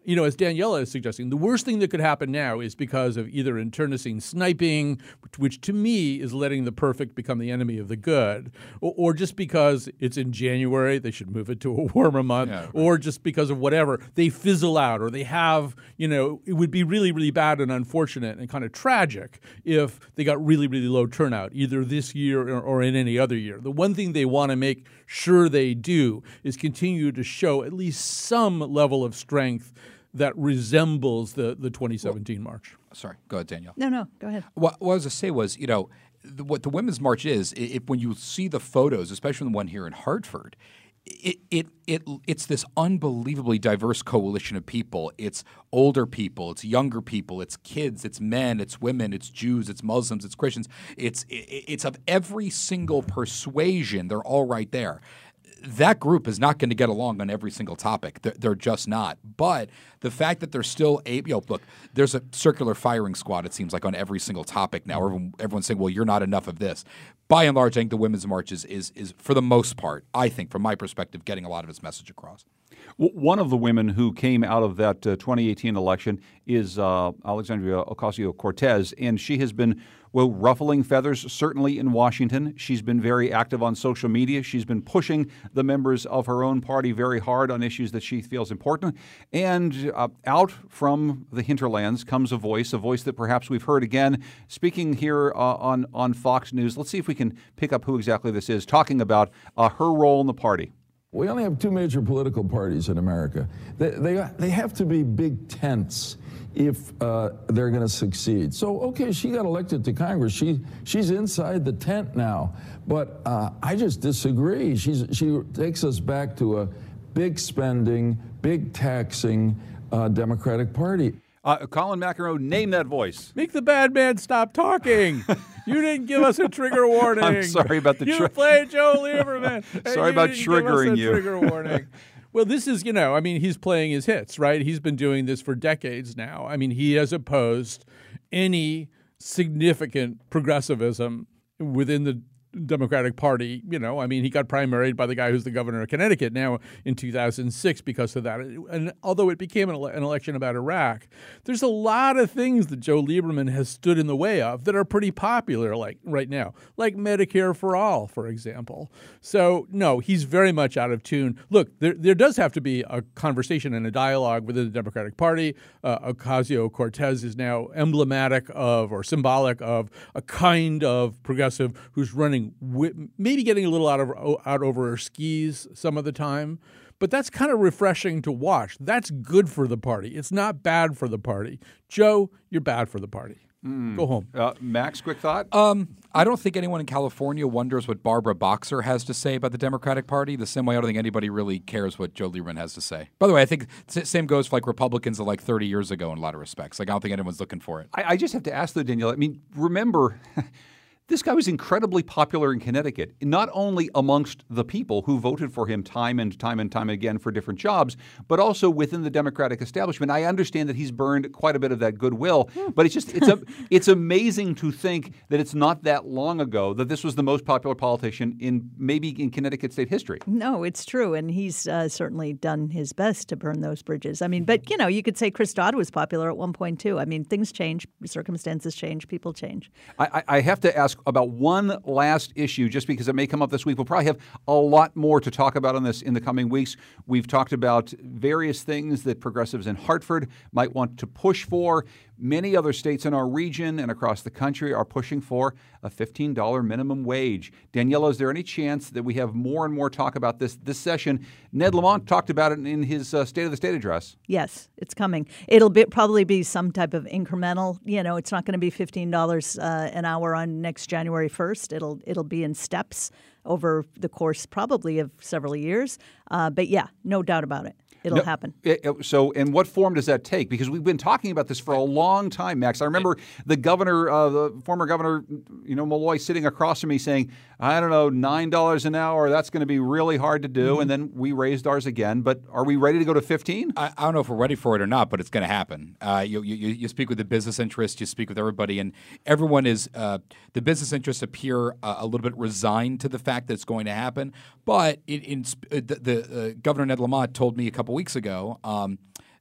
you know, as Daniela is suggesting, the worst thing that could happen now is because of either internecine sniping, which, which to me is letting the perfect become the enemy of the good, or, or just because it's in January, they should move it to a warmer month, Yeah, right. or just because of whatever, they fizzle out, or they have, you know, it would be really, really bad and unfortunate and kind of tragic if they got really, really low turnout, either this year or, or in any other year. The one thing they want to make sure they do is continue to show at least some level of strength that resembles the, the twenty seventeen well, march. Sorry, go ahead, Danielle. No, no, go ahead. What, what I was going to say was, you know, the, what the Women's March is, if when you see the photos, especially the one here in Hartford, it, it it it's this unbelievably diverse coalition of people. It's older people, it's younger people, it's kids, it's men, it's women, it's Jews, it's Muslims, it's Christians. It's it, it's of every single persuasion. They're all right there. That group is not going to get along on every single topic. They're, they're just not. But the fact that they're still able, you know, look, there's a circular firing squad, it seems like, on every single topic now. Everyone, everyone's saying, well, you're not enough of this. By and large, I think the Women's March is, is, is, for the most part, I think, from my perspective, getting a lot of its message across. One of the women who came out of that uh, twenty eighteen election is uh, Alexandria Ocasio-Cortez, and she has been, well, ruffling feathers, certainly in Washington. She's been very active on social media. She's been pushing the members of her own party very hard on issues that she feels important. And uh, out from the hinterlands comes a voice, a voice that perhaps we've heard again, speaking here uh, on, on Fox News. Let's see if we can pick up who exactly this is, talking about uh, her role in the party. We only have two major political parties in America. They, they, they have to be big tents if uh, they're going to succeed. So, okay, she got elected to Congress. She, she's inside the tent now. But uh, I just disagree. She's, she takes us back to a big spending, big taxing uh, Democratic Party. Uh, Colin McEnroe, name that voice. Make the bad man stop talking. You didn't give us a trigger warning. I'm sorry about the You tri- played Joe Lieberman. Sorry about triggering you. Trigger warning. Well, this is, you know, I mean, he's playing his hits, right? He's been doing this for decades now. I mean, he has opposed any significant progressivism within the Democratic Party. You know, I mean, he got primaried by the guy who's the governor of Connecticut now in two thousand six because of that. And although it became an, ele- an election about Iraq, there's a lot of things that Joe Lieberman has stood in the way of that are pretty popular like right now, like Medicare for all, for example. So, no, he's very much out of tune. Look, there, there does have to be a conversation and a dialogue within the Democratic Party. Uh, Ocasio-Cortez is now emblematic of or symbolic of a kind of progressive who's running maybe getting a little out of out over her skis some of the time, but that's kind of refreshing to watch. That's good for the party. It's not bad for the party. Joe, you're bad for the party. Mm. Go home. Uh, Max, quick thought? Um, I don't think anyone in California wonders what Barbara Boxer has to say about the Democratic Party, the same way I don't think anybody really cares what Joe Lieberman has to say. By the way, I think the same goes for like Republicans of like thirty years ago in a lot of respects. Like I don't think anyone's looking for it. I, I just have to ask, though, Danielle, I mean, remember... This guy was incredibly popular in Connecticut, not only amongst the people who voted for him time and time and time again for different jobs, but also within the Democratic establishment. I understand that he's burned quite a bit of that goodwill, but it's just it's a, it's amazing to think that it's not that long ago that this was the most popular politician in maybe in Connecticut state history. No, it's true, and he's uh, certainly done his best to burn those bridges. I mean, but you know, you could say Chris Dodd was popular at one point too. I mean, things change, circumstances change, people change. I, I have to ask about one last issue, just because it may come up this week. We'll probably have a lot more to talk about on this in the coming weeks. We've talked about various things that progressives in Hartford might want to push for. Many other states in our region and across the country are pushing for a fifteen dollars minimum wage. Daniela, is there any chance that we have more and more talk about this this session? Ned Lamont talked about it in his uh, State of the State address. Yes, it's coming. It'll be, probably be some type of incremental. You know, it's not going to be fifteen dollars uh, an hour on next January first. It'll it'll be in steps over the course probably of several years. Uh, but yeah, no doubt about it. It'll no, happen. It, it, so, in what form does that take? Because we've been talking about this for a long time, Max. I remember the governor, uh, the former governor, you know, Malloy, sitting across from me saying, I don't know, nine dollars an hour, that's going to be really hard to do. Mm-hmm. And then we raised ours again. But are we ready to go to fifteen? I, I don't know if we're ready for it or not, but it's going to happen. Uh, you, you, you speak with the business interests, you speak with everybody, and everyone is, uh, the business interests appear uh, a little bit resigned to the fact that it's going to happen. But it, in, the, the uh, Governor Ned Lamont told me a couple weeks ago um,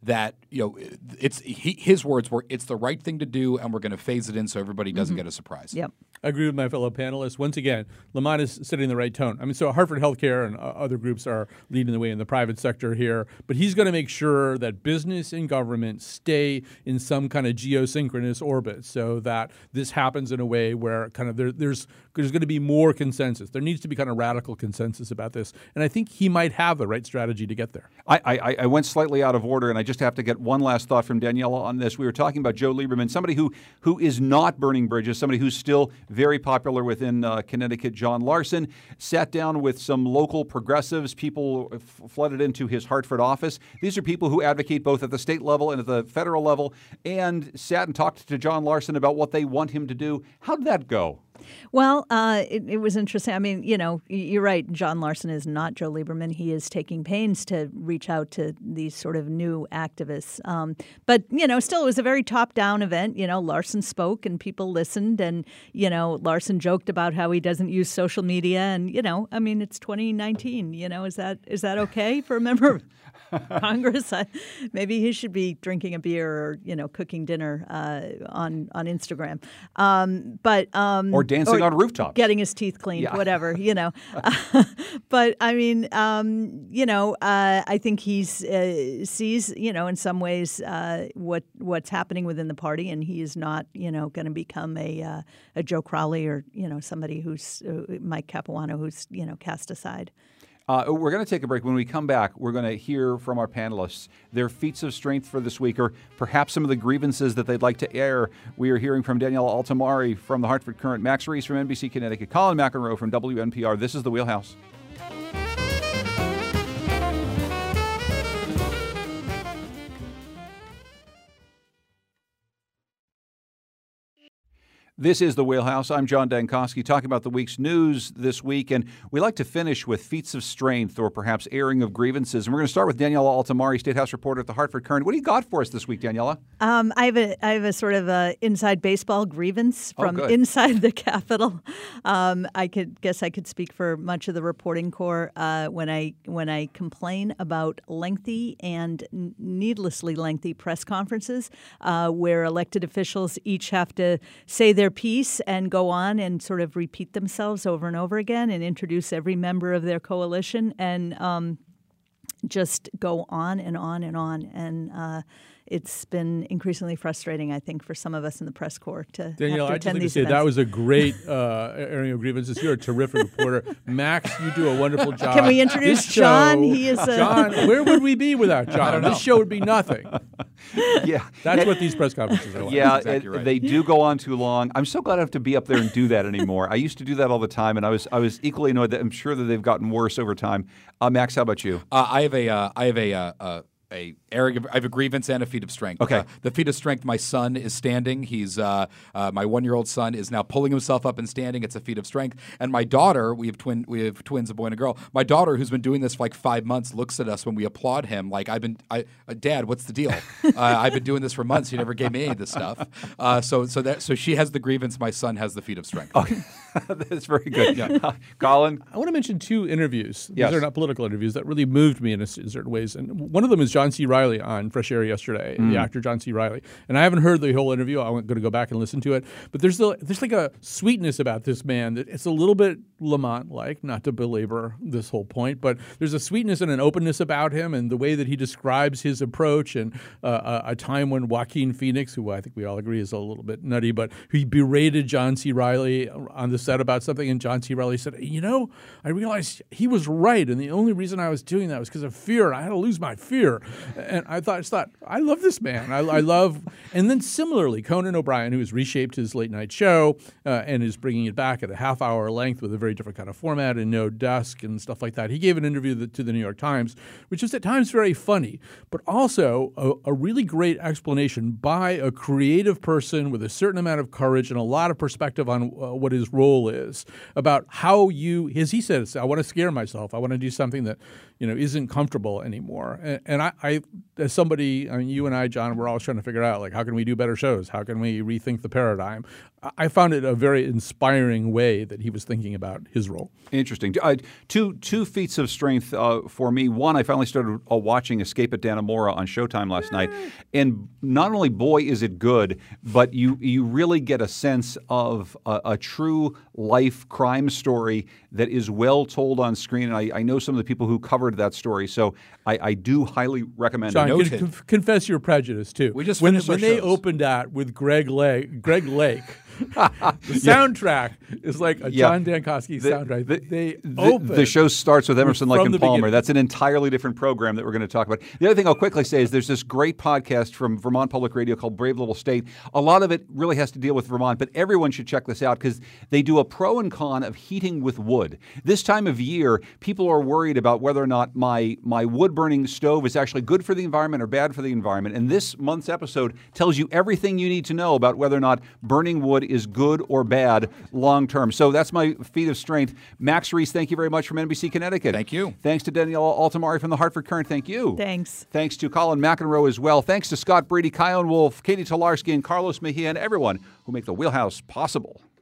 that you know it's he, his words were it's the right thing to do, and we're going to phase it in so everybody doesn't Mm-hmm. get a surprise. Yep. I agree with my fellow panelists. Once again, Lamont is setting the right tone. I mean, so Hartford Healthcare and uh, other groups are leading the way in the private sector here, but he's going to make sure that business and government stay in some kind of geosynchronous orbit so that this happens in a way where kind of there, there's there's going to be more consensus. There needs to be kind of radical consensus about this, and I think he might have the right strategy to get there. I, I, I went slightly out of order, and I just have to get one last thought from Daniela on this. We were talking about Joe Lieberman, somebody who who is not burning bridges, somebody who's still very popular within uh, Connecticut. John Larson sat down with some local progressives. People f- flooded into his Hartford office. These are people who advocate both at the state level and at the federal level, and sat and talked to John Larson about what they want him to do. How'd that go? Well, uh, it, it was interesting. I mean, you know, you're right. John Larson is not Joe Lieberman. He is taking pains to reach out to these sort of new activists. Um, but, you know, still, it was a very top-down event. You know, Larson spoke and people listened. And, you know, Larson joked about how he doesn't use social media. And, you know, I mean, it's twenty nineteen. You know, is that is that okay for a member of Congress? I, maybe he should be drinking a beer or, you know, cooking dinner uh, on, on Instagram. Um, but um, Or dancing on rooftops. Getting his teeth cleaned, Yeah. whatever, you know. But, I mean, um, you know, uh, I think he's uh, sees, you know, in some ways uh, what what's happening within the party, and he is not, you know, going to become a uh, a Joe Crowley or, you know, somebody who's uh, Mike Capuano who's, you know, cast aside. Uh, we're going to take a break. When we come back, we're going to hear from our panelists their feats of strength for this week, or perhaps some of the grievances that they'd like to air. We are hearing from Daniela Altamari from the Hartford Courant, Max Reese from N B C Connecticut, Colin McEnroe from W N P R. This is The Wheelhouse. This is The Wheelhouse. I'm John Dankosky, talking about the week's news this week, and we like to finish with feats of strength or perhaps airing of grievances. And we're going to start with Daniela Altamari, State House reporter at the Hartford Courant. What do you got for us this week, Daniela? Um, I have a I have a sort of a inside baseball grievance Oh, from good. inside the Capitol. Um, I could guess I could speak for much of the reporting corps uh, when I when I complain about lengthy and n- needlessly lengthy press conferences uh, where elected officials each have to say their piece and go on and sort of repeat themselves over and over again and introduce every member of their coalition and um, just go on and on and on. And uh, it's been increasingly frustrating, I think, for some of us in the press corps to Danielle, have to I just attend like to these say events. that was a great uh, airing of grievances. You're a terrific reporter. Max, you do a wonderful job. Can we introduce This John? show- He is a- John, where would we be without John? This show would be nothing. Yeah. That's what these press conferences are like. Yeah, exactly it- right. they do go on too long. I'm so glad I don't have to be up there and do that anymore. I used to do that all the time, and I was I was equally annoyed that I'm sure that they've gotten worse over time. Uh, Max, how about you? Uh, I have a uh, I have a uh, uh, a area, I have a grievance and a feat of strength. Okay. Uh, the feat of strength, my son is standing. He's uh, uh, my one-year-old son is now pulling himself up and standing. It's a feat of strength. And my daughter, we have twin, we have twins, a boy and a girl. My daughter, who's been doing this for like five months, looks at us when we applaud him like, "I've been, I, uh, Dad, what's the deal? uh, I've been doing this for months. You never gave me any of this stuff." Uh, so, so that, so she has the grievance. My son has the feat of strength. Okay. That's very good. Uh, Colin? I want to mention two interviews. These Yes. are not political interviews that really moved me in, a, in certain ways. And one of them is John C. Reilly on Fresh Air yesterday, Mm. the actor John C. Reilly. And I haven't heard the whole interview. I'm going to go back and listen to it. But there's the, there's like a sweetness about this man that it's a little bit Lamont-like, not to belabor this whole point, but there's a sweetness and an openness about him and the way that he describes his approach and uh, a, a time when Joaquin Phoenix, who I think we all agree is a little bit nutty, but he berated John C. Reilly on the set about something, and John C. Reilly said, "You know, I realized he was right, and the only reason I was doing that was because of fear. I had to lose my fear." And I thought, I just thought, I love this man. I, I love, and then similarly, Conan O'Brien, who has reshaped his late night show uh, and is bringing it back at a half hour length with a very different kind of format and no desk and stuff like that. He gave an interview to the, to the New York Times, which is at times very funny, but also a, a really great explanation by a creative person with a certain amount of courage and a lot of perspective on uh, what his role is about how you, as he says, I want to scare myself. I want to do something that, you know, isn't comfortable anymore. And, and I, I, as somebody, I mean, you and I, John, we're always trying to figure out, like, how can we do better shows? How can we rethink the paradigm? I found it a very inspiring way that he was thinking about his role. Interesting. Uh, two two feats of strength uh, for me. One, I finally started uh, watching Escape at Dannemora on Showtime last night, and not only boy is it good, but you you really get a sense of a, a true life crime story that is well told on screen. And I, I know some of the people who covered that story, so I, I do highly recommend Sean, it. con- conf- confess your prejudice too. We just when finished when our they shows. opened that with Greg Lake, Greg Lake. The soundtrack is like a Yeah. John Dankosky The- soundtrack. the- they the, open. the show starts with Emerson, from Lake, and the Palmer. beginning. That's an entirely different program that we're going to talk about. The other thing I'll quickly say is there's this great podcast from Vermont Public Radio called Brave Little State. A lot of it really has to deal with Vermont, but everyone should check this out because they do a pro and con of heating with wood. This time of year, people are worried about whether or not my, my wood-burning stove is actually good for the environment or bad for the environment. And this month's episode tells you everything you need to know about whether or not burning wood is good or bad long term. So that's my feat of strength. Max Reese, thank you very much from N B C Connecticut. Thank you. Thanks to Danielle Altamari from the Hartford Courant. Thank you. Thanks. Thanks to Colin McEnroe as well. Thanks to Scott Brady, Kion Wolf, Katie Tolarski, and Carlos Mejia, and everyone who make the Wheelhouse possible.